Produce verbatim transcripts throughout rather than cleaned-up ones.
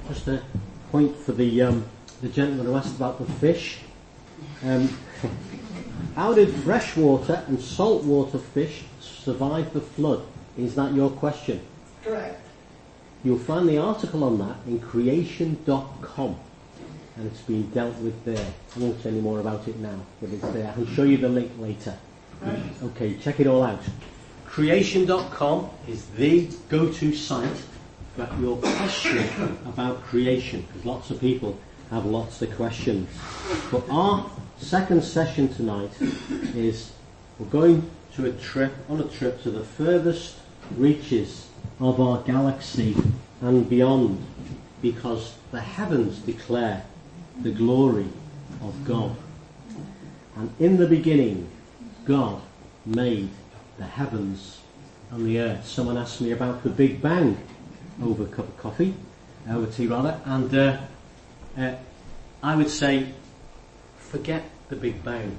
Just a point for the um, the gentleman who asked about the fish. Um, how did freshwater and saltwater fish survive the flood? Is that your question? Correct. You'll find the article on that in creation dot com, and it's been dealt with there. I won't say any more about it now, but it's there. I can show you the link later. Right. Okay, check it all out. creation dot com is the go-to site for your question about creation, because lots of people have lots of questions. But our second session tonight is we're going to a trip, on a trip to the furthest reaches of our galaxy and beyond, because the heavens declare the glory of God. And in the beginning, God made the heavens and the earth. Someone asked me about the Big Bang over a cup of coffee, over tea rather, and uh, uh, I would say, forget the Big Bang.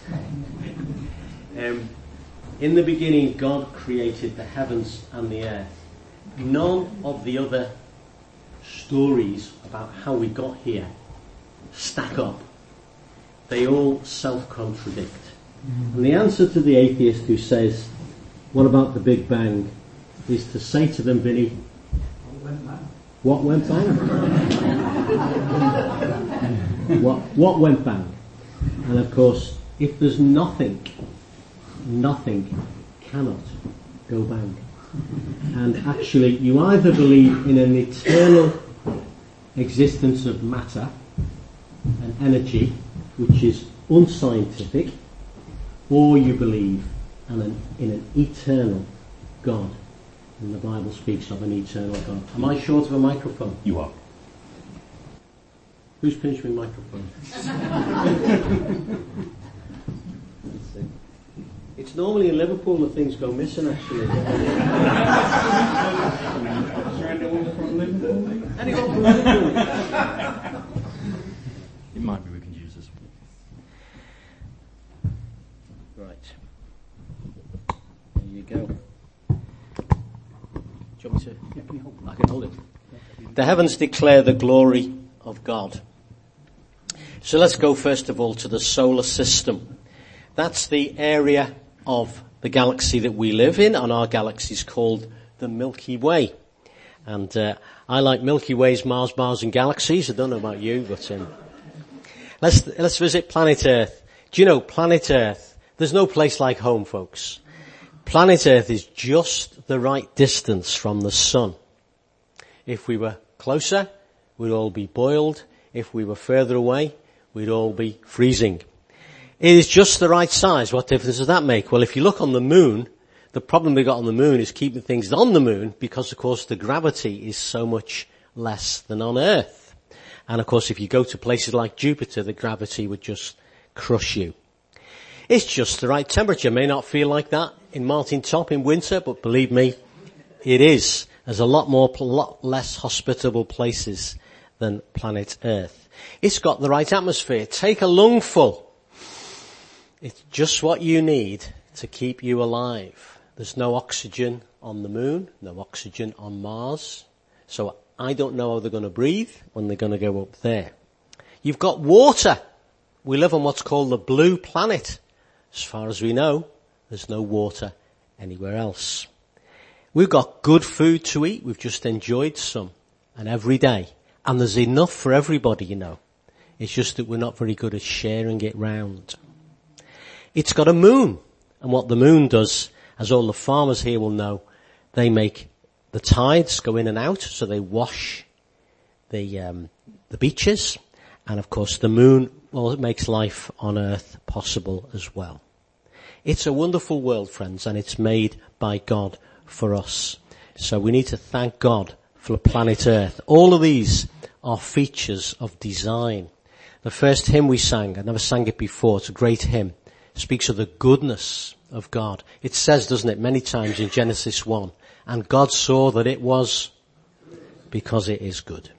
um, in the beginning, God created the heavens and the earth. None of the other stories about how we got here stack up. They all self-contradict. And the answer to the atheist who says, what about the Big Bang, is to say to them, Vinny, what went bang? what, what went bang? And of course, if there's nothing, nothing cannot go bang. And actually, you either believe in an eternal existence of matter and energy, which is unscientific, or you believe in an, in an eternal God. And the Bible speaks of an eternal God. Am I short of a microphone? You are. Who's pinched my microphone? Let's see. It's normally in Liverpool that things go missing, actually. Anyone from Liverpool? Anyone from Liverpool? It might be we can use this one. Right. There you go. Do you want me to? Yeah, can you hold it? I can hold it. The heavens declare the glory of God. So let's go first of all to the solar system. That's the area of the galaxy that we live in, and our galaxy is called the Milky Way. And uh, I like Milky Ways, Mars, Mars and galaxies. I don't know about you, but um, let's let's visit planet Earth. Do you know, planet Earth, there's no place like home, folks. Planet Earth is just the right distance from the sun. If we were closer, we'd all be boiled. If we were further away, we'd all be freezing. It is just the right size. What difference does that make? Well, if you look on the moon, the problem we got on the moon is keeping things on the moon because, of course, the gravity is so much less than on Earth. And, of course, if you go to places like Jupiter, the gravity would just crush you. It's just the right temperature. It may not feel like that in Martin Top in winter, but believe me, it is. There's a lot more, a lot less hospitable places than planet Earth. It's got the right atmosphere. Take a lungful. It's just what you need to keep you alive. There's no oxygen on the moon, no oxygen on Mars. So I don't know how they're going to breathe when they're going to go up there. You've got water. We live on what's called the blue planet. As far as we know, there's no water anywhere else. We've got good food to eat. We've just enjoyed some. And every day. And there's enough for everybody, you know. It's just that we're not very good at sharing it round. It's got a moon. And what the moon does, as all the farmers here will know, they make the tides go in and out, so they wash the um, the beaches. And of course the moon, well, it makes life on Earth possible as well. It's a wonderful world, friends, and it's made by God for us. So we need to thank God for planet Earth. All of these are features of design. The first hymn we sang, I never sang it before, it's a great hymn, speaks of the goodness of God. It says, doesn't it, many times in Genesis one, and God saw that it was because it is good.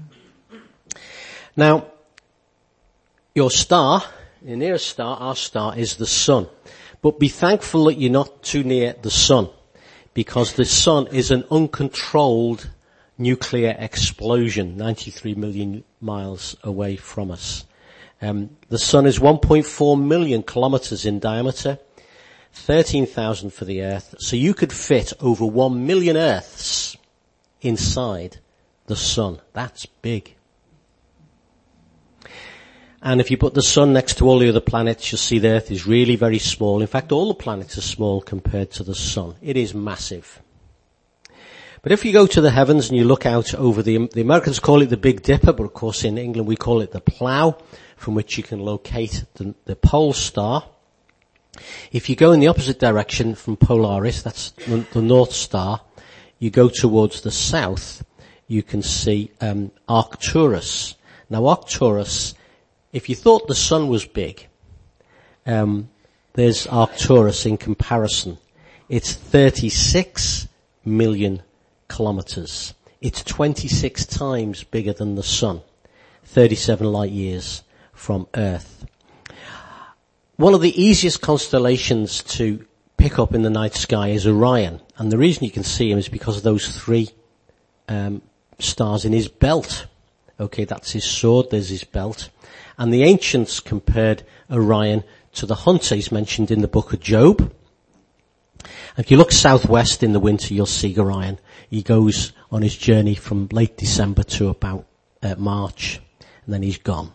Now, your star, your nearest star, our star, is the sun. But be thankful that you're not too near the sun, because the sun is an uncontrolled nuclear explosion ninety-three million miles away from us. Um, the sun is one point four million kilometers in diameter, thirteen thousand for the Earth. So you could fit over one million Earths inside the sun. That's big. And if you put the sun next to all the other planets, you'll see the Earth is really very small. In fact, all the planets are small compared to the sun. It is massive. But if you go to the heavens and you look out over the, the Americans call it the Big Dipper, but of course in England we call it the Plough, from which you can locate the, the pole star. If you go in the opposite direction from Polaris, that's the, the North Star, you go towards the south, you can see um, Arcturus. Now Arcturus, if you thought the sun was big, um, there's Arcturus in comparison. It's thirty-six million kilometers. It's twenty-six times bigger than the sun, thirty-seven light years from Earth. One of the easiest constellations to pick up in the night sky is Orion, and the reason you can see him is because of those three um, stars in his belt. Okay, that's his sword, there's his belt. And the ancients compared Orion to the hunter he's mentioned in the book of Job. If you look southwest in the winter, you'll see Orion. He goes on his journey from late December to about uh, March, and then he's gone.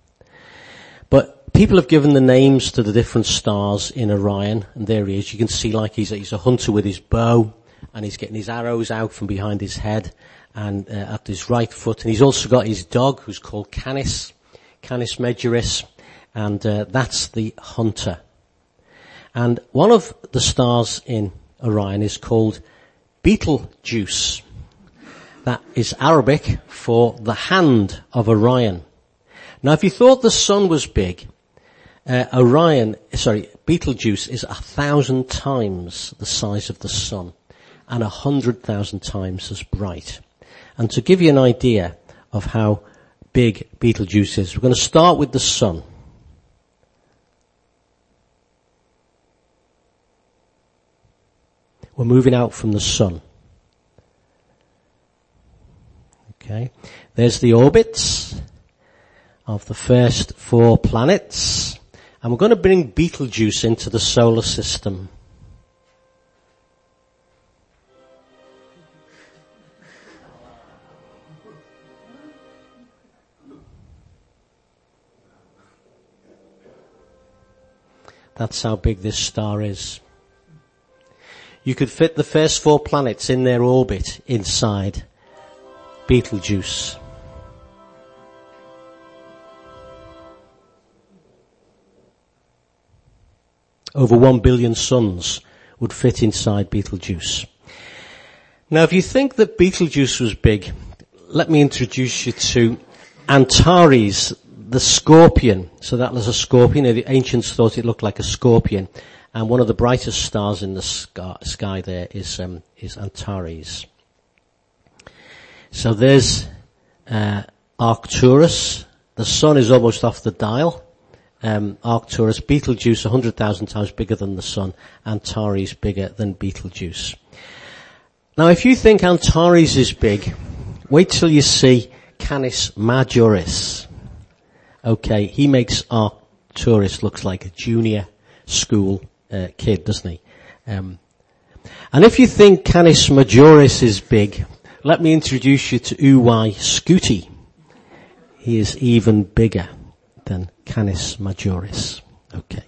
But people have given the names to the different stars in Orion, and there he is. You can see like he's a, he's a hunter with his bow, and he's getting his arrows out from behind his head and uh, at his right foot. And he's also got his dog, who's called Canis, Canis Majoris, and uh, that's the hunter. And one of the stars in Orion is called Betelgeuse. That is Arabic for the hand of Orion. Now if you thought the sun was big, uh, Orion, sorry, Betelgeuse is a thousand times the size of the sun and a hundred thousand times as bright. And to give you an idea of how big Betelgeuse is, we're going to start with the sun. We're moving out from the sun. Okay. There's the orbits of the first four planets. And we're going to bring Betelgeuse into the solar system. That's how big this star is. You could fit the first four planets in their orbit inside Betelgeuse. Over one billion suns would fit inside Betelgeuse. Now if you think that Betelgeuse was big, let me introduce you to Antares, the scorpion. So that was a scorpion. The ancients thought it looked like a scorpion. And one of the brightest stars in the sky there is, um, is Antares. So there's, uh, Arcturus. The sun is almost off the dial. Um, Arcturus, Betelgeuse, one hundred thousand times bigger than the sun. Antares bigger than Betelgeuse. Now if you think Antares is big, wait till you see Canis Majoris. Okay, he makes Arcturus looks like a junior school uh, kid, doesn't he? Um, and if you think Canis Majoris is big, let me introduce you to Uwais Scuti. He is even bigger than Canis Majoris. Okay.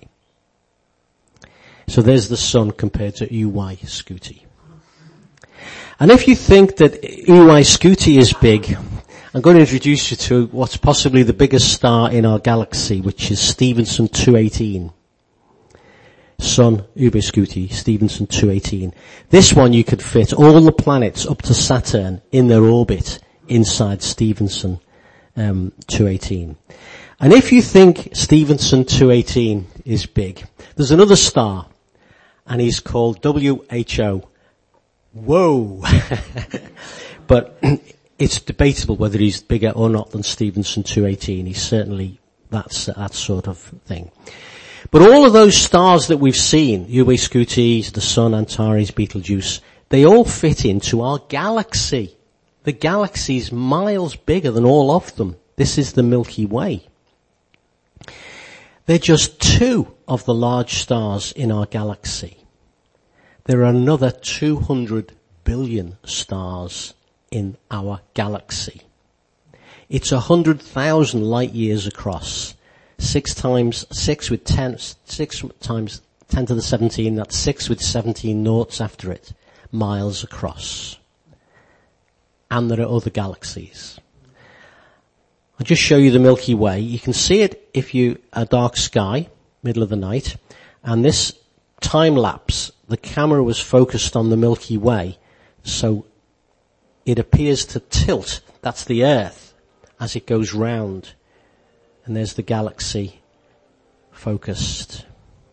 So there's the sun compared to Uwais Scuti. And if you think that Uwais Scuti is big, I'm going to introduce you to what's possibly the biggest star in our galaxy, which is Stephenson two eighteen. Sun, Uwais Scuti, Stephenson two eighteen. This one you could fit all the planets up to Saturn in their orbit inside Stephenson um, two eighteen. And if you think Stephenson two eighteen is big, there's another star, and he's called W H O. Whoa! But it's debatable whether he's bigger or not than Stephenson two eighteen. He's certainly that's that sort of thing. But all of those stars that we've seen, Uwais Scuti, the Sun, Antares, Betelgeuse, they all fit into our galaxy. The galaxy's miles bigger than all of them. This is the Milky Way. They're just two of the large stars in our galaxy. There are another two hundred billion stars in our galaxy. It's a hundred thousand light years across. Six times, six with ten, six times ten to the seventeen, that's six with seventeen noughts after it, miles across. And there are other galaxies. I'll just show you the Milky Way. You can see it if you, a dark sky, middle of the night, and this time lapse, the camera was focused on the Milky Way, so it appears to tilt, that's the Earth, as it goes round. And there's the galaxy focused.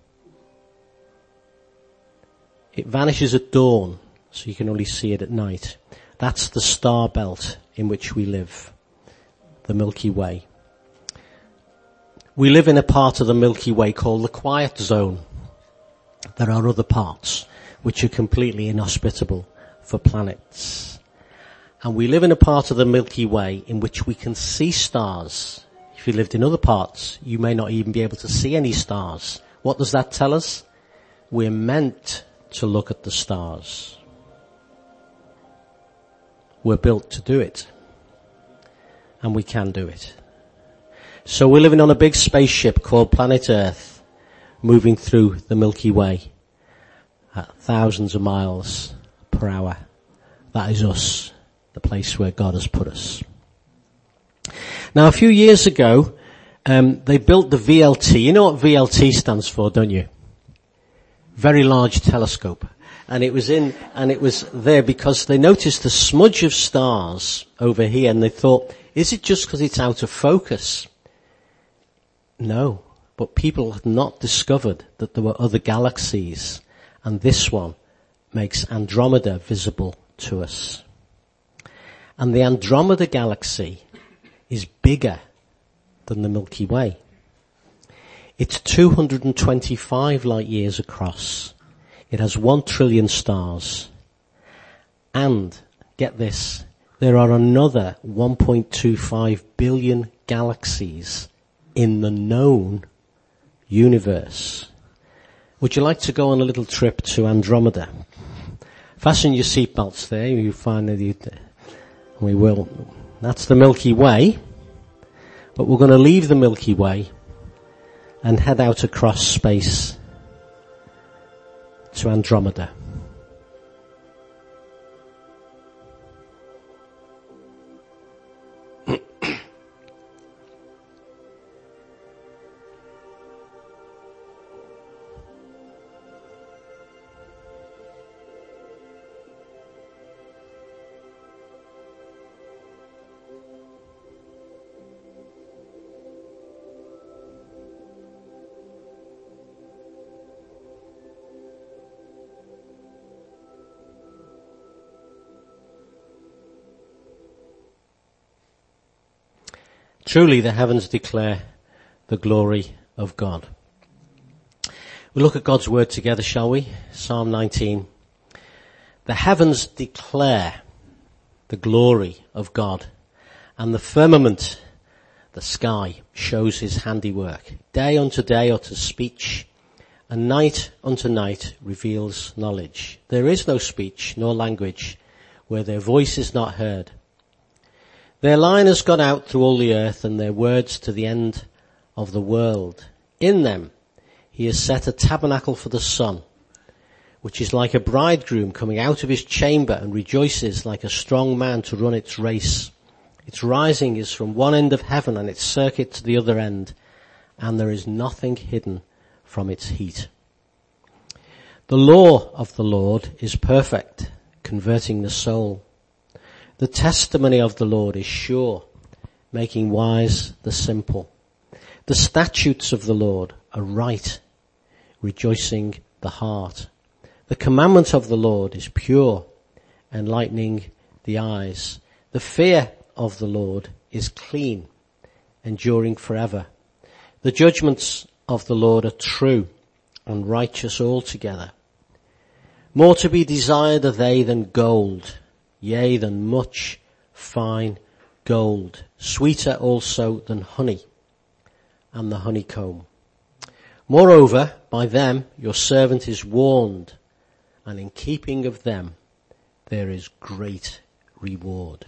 It vanishes at dawn, so you can only see it at night. That's the star belt in which we live, the Milky Way. We live in a part of the Milky Way called the quiet zone. There are other parts which are completely inhospitable for planets. And we live in a part of the Milky Way in which we can see stars. If you lived in other parts, you may not even be able to see any stars. What does that tell us? We're meant to look at the stars. We're built to do it. And we can do it. So we're living on a big spaceship called Planet Earth, moving through the Milky Way at thousands of miles per hour. That is us, the place where God has put us. Now, a few years ago, um, they built the V L T. You know what V L T stands for, don't you? Very Large Telescope. And it was in, and it was there because they noticed a smudge of stars over here, and they thought, is it just because it's out of focus? No, but people had not discovered that there were other galaxies, and this one makes Andromeda visible to us. And the Andromeda galaxy is bigger than the Milky Way. It's two hundred twenty-five light years across. It has one trillion stars. And, get this, there are another one point two five billion galaxies in the known universe. Would you like to go on a little trip to Andromeda? Fasten your seatbelts there. You find that you, we will. That's the Milky Way. But we're going to leave the Milky Way and head out across space to Andromeda. Truly the heavens declare the glory of God. We look at God's word together, shall we? Psalm nineteen. The heavens declare the glory of God, and the firmament, the sky, shows his handiwork. Day unto day utters speech, and night unto night reveals knowledge. There is no speech nor language where their voice is not heard. Their line has gone out through all the earth, and their words to the end of the world. In them he has set a tabernacle for the sun, which is like a bridegroom coming out of his chamber and rejoices like a strong man to run its race. Its rising is from one end of heaven and its circuit to the other end, and there is nothing hidden from its heat. The law of the Lord is perfect, converting the soul. The testimony of the Lord is sure, making wise the simple. The statutes of the Lord are right, rejoicing the heart. The commandment of the Lord is pure, enlightening the eyes. The fear of the Lord is clean, enduring forever. The judgments of the Lord are true and righteous altogether. More to be desired are they than gold, yea, than much fine gold, sweeter also than honey and the honeycomb. Moreover, by them your servant is warned, and in keeping of them there is great reward.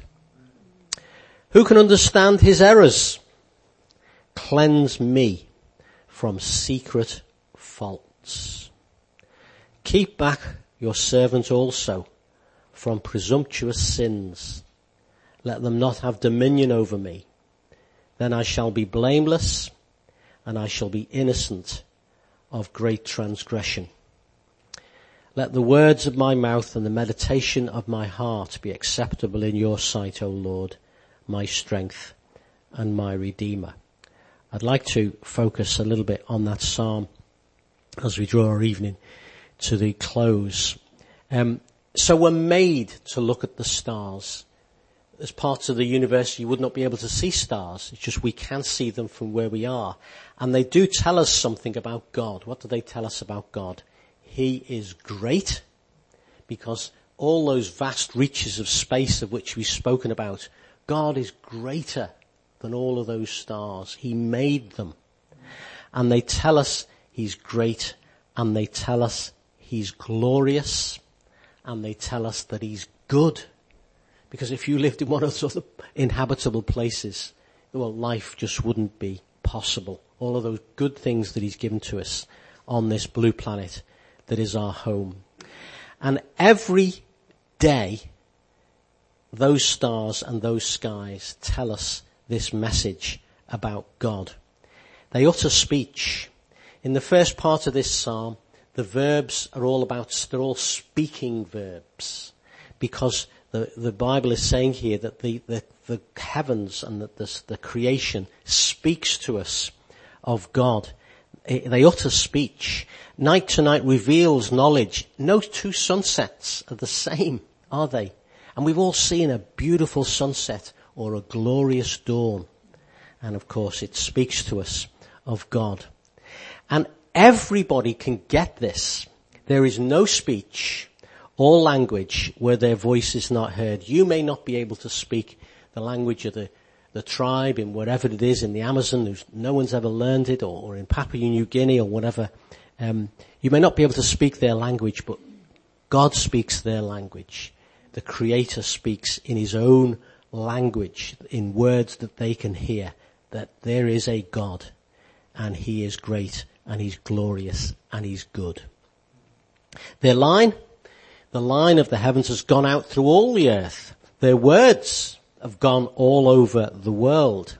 Who can understand his errors? Cleanse me from secret faults. Keep back your servant also from presumptuous sins. Let them not have dominion over me. Then I shall be blameless, and I shall be innocent of great transgression. Let the words of my mouth and the meditation of my heart be acceptable in your sight, O Lord, my strength and my Redeemer. I'd like to focus a little bit on that psalm as we draw our evening to the close. Um, so we're made to look at the stars. As parts of the universe, you would not be able to see stars. It's just we can see them from where we are. And they do tell us something about God. What do they tell us about God? He is great, because all those vast reaches of space of which we've spoken about, God is greater than all of those stars. He made them. And they tell us he's great, and they tell us he's glorious, and they tell us that he's good. Because if you lived in one of those other inhabitable places, well, life just wouldn't be possible. All of those good things that he's given to us on this blue planet that is our home. And every day, those stars and those skies tell us this message about God. They utter speech. In the first part of this psalm, the verbs are all about, they're all speaking verbs, because the, the Bible is saying here that the, the, the heavens and the, the, the creation speaks to us of God. They utter speech. Night to night reveals knowledge. No two sunsets are the same, are they? And we've all seen a beautiful sunset or a glorious dawn. And of course it speaks to us of God. And everybody can get this. There is no speech or language where their voice is not heard. You may not be able to speak the language of the, the tribe in whatever it is in the Amazon, who's, no one's ever learned it, or, or in Papua New Guinea or whatever. Um, you may not be able to speak their language, but God speaks their language. The Creator speaks in his own language, in words that they can hear, that there is a God, and he is great, and he's glorious, and he's good. Their line, the line of the heavens has gone out through all the earth. Their words have gone all over the world.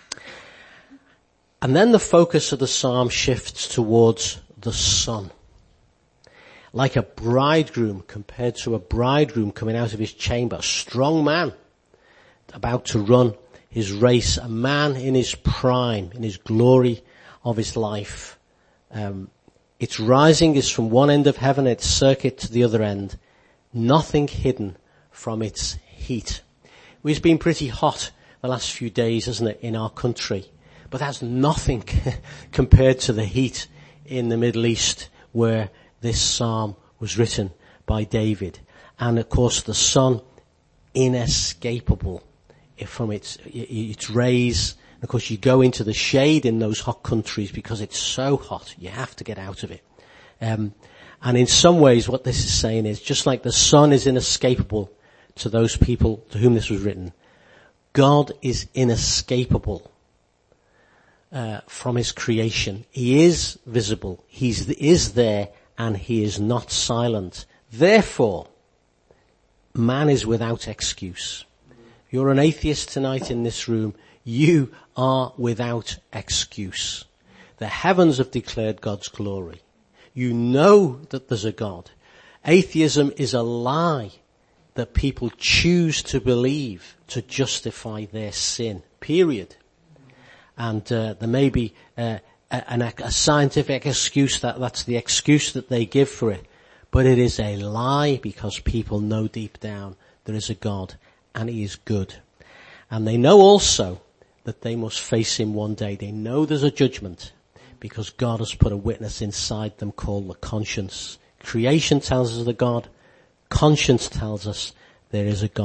And then the focus of the psalm shifts towards the sun. Like a bridegroom compared to a bridegroom coming out of his chamber, a strong man about to run his race, a man in his prime, in his glory of his life. Um, its rising is from one end of heaven, its circuit to the other end. Nothing hidden from its heat. It's been pretty hot the last few days, hasn't it, in our country? But that's nothing compared to the heat in the Middle East where this psalm was written by David. And of course the sun, inescapable from its, its rays. Of course you go into the shade in those hot countries because it's so hot. You have to get out of it. Um, and in some ways what this is saying is, just like the sun is inescapable to those people to whom this was written, God is inescapable uh, from his creation. He is visible. He is there, and he is not silent. Therefore, man is without excuse. If you're an atheist tonight in this room, you are without excuse. The heavens have declared God's glory. You know that there's a God. Atheism is a lie that people choose to believe to justify their sin, period. And uh, there may be uh, a, a scientific excuse, that that's the excuse that they give for it. But it is a lie, because people know deep down there is a God and he is good. And they know also that they must face him one day. They know there's a judgment because God has put a witness inside them called the conscience. Creation tells us the God. Conscience tells us there is a God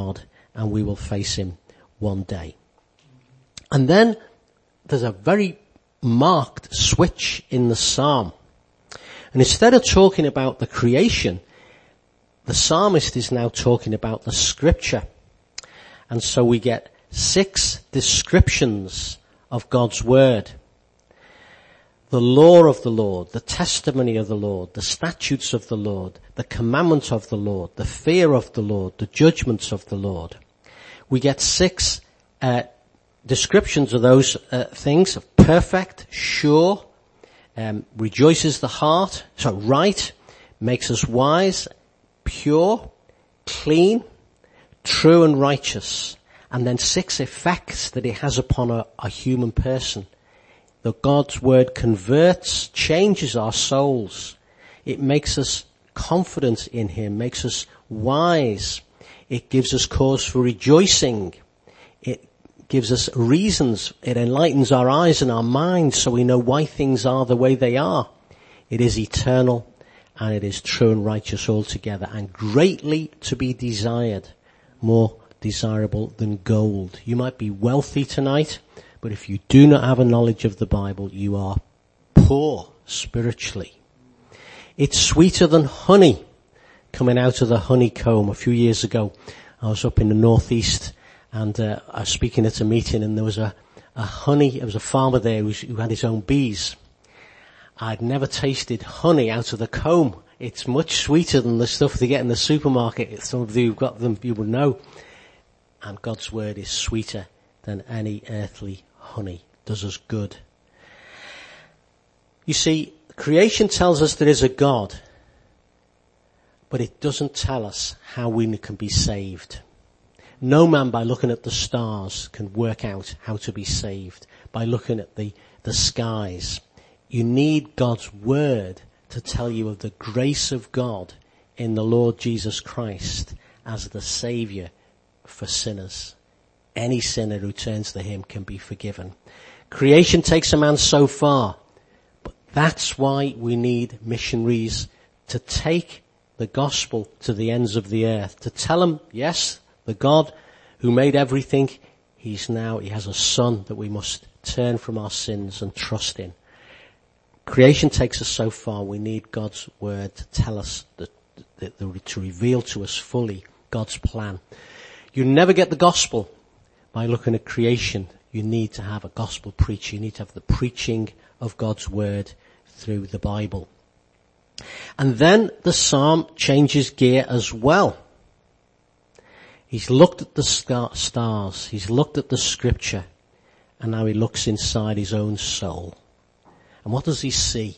and we will face him one day. And then there's a very marked switch in the psalm. And instead of talking about the creation, the psalmist is now talking about the scripture. And so we get six descriptions of God's word. The law of the Lord, the testimony of the Lord, the statutes of the Lord, the commandment of the Lord, the fear of the Lord, the judgments of the Lord. We get six uh, descriptions of those uh, things: perfect, sure, um, rejoices the heart, so right, makes us wise, pure, clean, true and righteous. And then six effects that it has upon a, a human person. That God's word converts, changes our souls. It makes us confident in him, makes us wise. It gives us cause for rejoicing. It gives us reasons. It enlightens our eyes and our minds so we know why things are the way they are. It is eternal and it is true and righteous altogether, and greatly to be desired, more desirable than gold. You might be wealthy tonight, but if you do not have a knowledge of the Bible, you are poor spiritually. It's sweeter than honey coming out of the honeycomb. A few years ago, I was up in the northeast and uh, I was speaking at a meeting, and there was a, a honey, there was a farmer there who, who had his own bees. I'd never tasted honey out of the comb. It's much sweeter than the stuff they get in the supermarket. Some of you who've got them, you will know. And God's word is sweeter than any earthly honey. Does us good. You see, creation tells us there is a God, but it doesn't tell us how we can be saved. No man, by looking at the stars, can work out how to be saved. By looking at the, the skies. You need God's word to tell you of the grace of God in the Lord Jesus Christ as the Saviour for sinners. Any sinner who turns to him can be forgiven. Creation takes a man so far, but that's why we need missionaries to take the gospel to the ends of the earth, to tell them, yes, the God who made everything, he's now, he has a son that we must turn from our sins and trust in. Creation takes us so far, we need God's word to tell us, that, that, that, to reveal to us fully God's plan. You never get the gospel by looking at creation. You need to have a gospel preacher. You need to have the preaching of God's word through the Bible. And then the psalm changes gear as well. He's looked at the stars. He's looked at the scripture. And now he looks inside his own soul. And what does he see?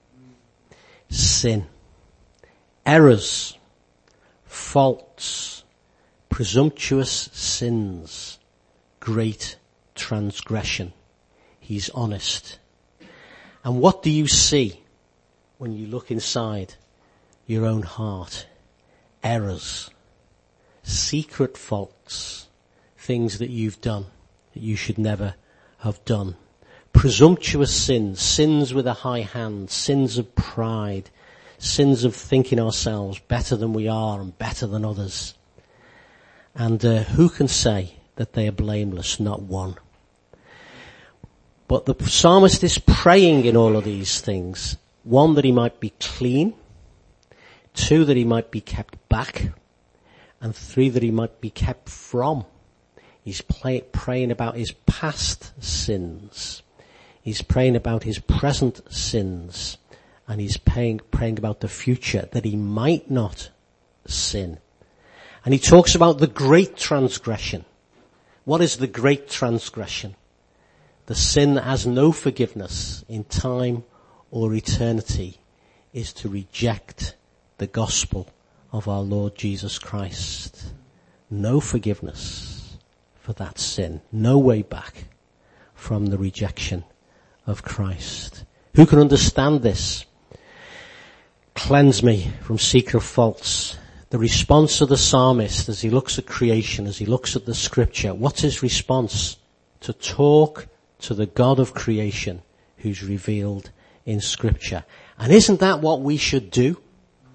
Sin. Errors. Faults. Presumptuous sins. Great transgression. He's honest. And what do you see when you look inside your own heart? Errors. Secret faults. Things that you've done that you should never have done. Presumptuous sins. Sins with a high hand. Sins of pride. Sins of thinking ourselves better than we are and better than others. And uh, who can say that they are blameless? Not one. But the psalmist is praying in all of these things. One, that he might be clean. Two, that he might be kept back. And three, that he might be kept from. He's play, praying about his past sins. He's praying about his present sins. And he's praying, praying about the future, that he might not sin. And he talks about the great transgression. What is the great transgression? The sin that has no forgiveness in time or eternity is to reject the gospel of our Lord Jesus Christ. No forgiveness for that sin. No way back from the rejection of Christ. Who can understand this? Cleanse me from secret faults. The response of the psalmist as he looks at creation, as he looks at the scripture, what's his response? To talk to the God of creation who's revealed in scripture. And isn't that what we should do?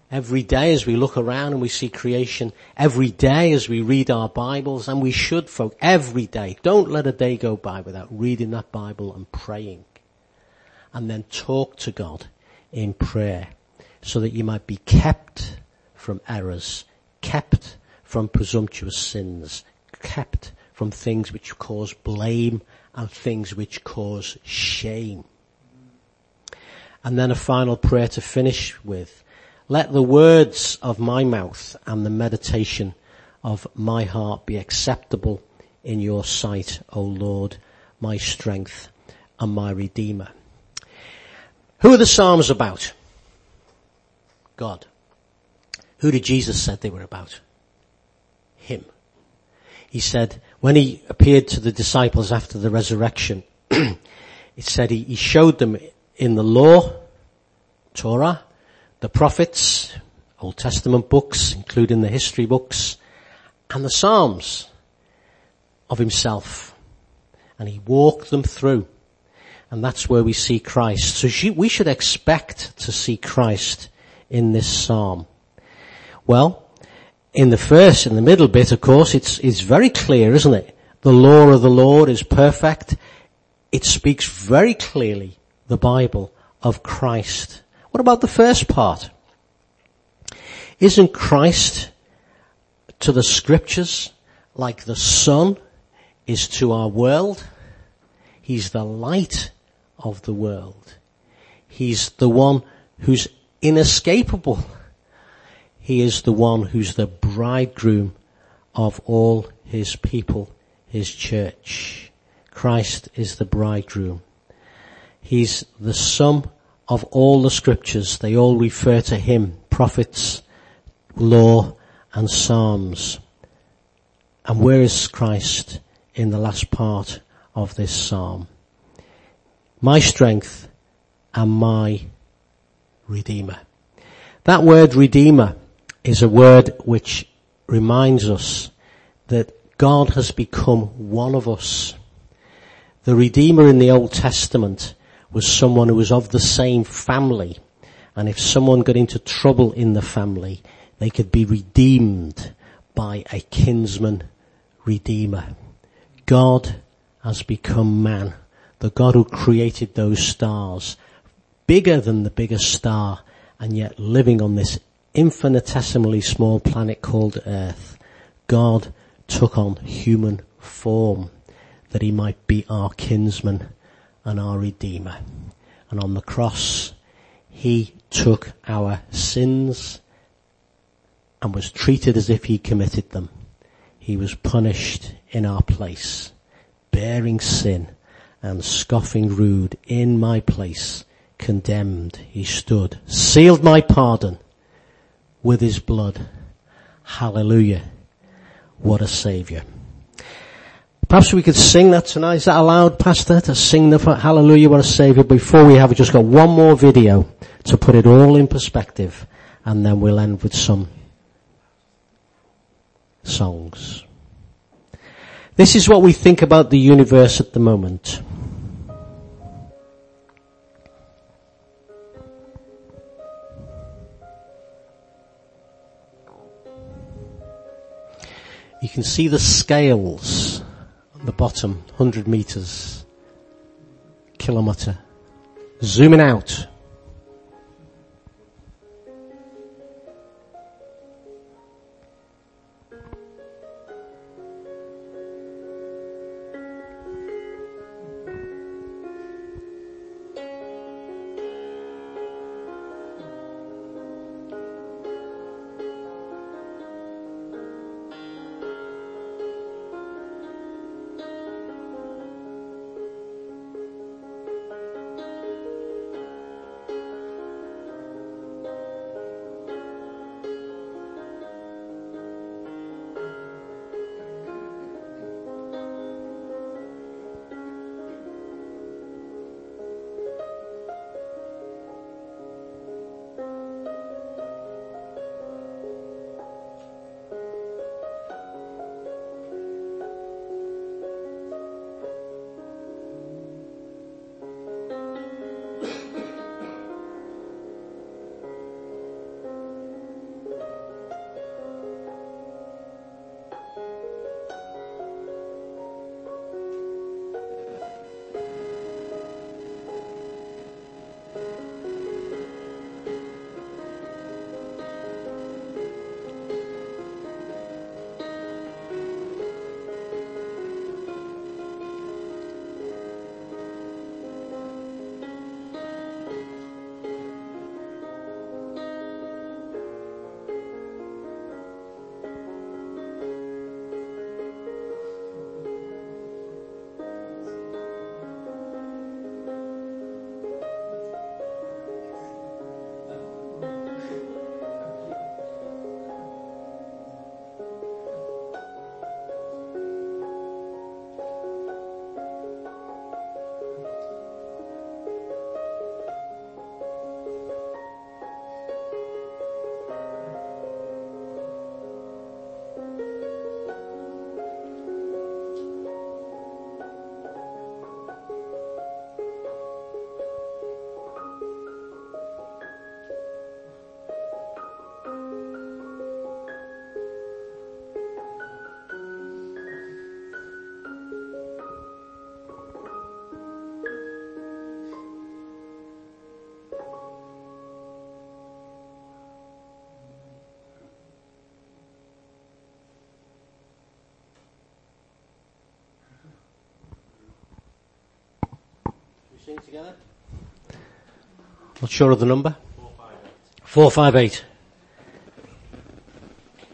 Every day as we look around and we see creation, every day as we read our Bibles, and we should, folk, every day. Don't let a day go by without reading that Bible and praying. And then talk to God in prayer so that you might be kept from errors, kept from presumptuous sins, kept from things which cause blame and things which cause shame. And then a final prayer to finish with. Let the words of my mouth and the meditation of my heart be acceptable in your sight, O Lord, my strength and my Redeemer. Who are the Psalms about? God. Who did Jesus say they were about? Him. He said, when he appeared to the disciples after the resurrection, it said he, he showed them in the law, Torah, the prophets, Old Testament books, including the history books, and the Psalms of himself. And he walked them through. And that's where we see Christ. So we should expect to see Christ in this psalm. Well, in the first, in the middle bit, of course, it's, it's very clear, isn't it? The law of the Lord is perfect. It speaks very clearly, the Bible, of Christ. What about the first part? Isn't Christ to the scriptures like the sun is to our world? He's the light of the world. He's the one who's inescapable. He is the one who's the bridegroom of all his people, his church. Christ is the bridegroom. He's the sum of all the scriptures. They all refer to him, prophets, law, and psalms. And where is Christ in the last part of this psalm? My strength and my Redeemer. That word Redeemer is a word which reminds us that God has become one of us. The Redeemer in the Old Testament was someone who was of the same family. And if someone got into trouble in the family, they could be redeemed by a kinsman redeemer. God has become man. The God who created those stars, bigger than the biggest star, and yet living on this infinitesimally small planet called Earth. God took on human form that he might be our kinsman and our Redeemer. And on the cross, he took our sins and was treated as if he committed them. He was punished in our place, bearing sin and scoffing rude in my place. Condemned, he stood, sealed my pardon with his blood. Hallelujah. What a Saviour. Perhaps we could sing that tonight. Is that allowed, Pastor, to sing the Hallelujah, what a Saviour? Before we have just got one more video to put it all in perspective, and then we'll end with some songs. This is what we think about the universe at the moment. You can see the scales at the bottom, one hundred meters, kilometer. Zooming out. sing together? Not sure of the number? four five eight. four five eight.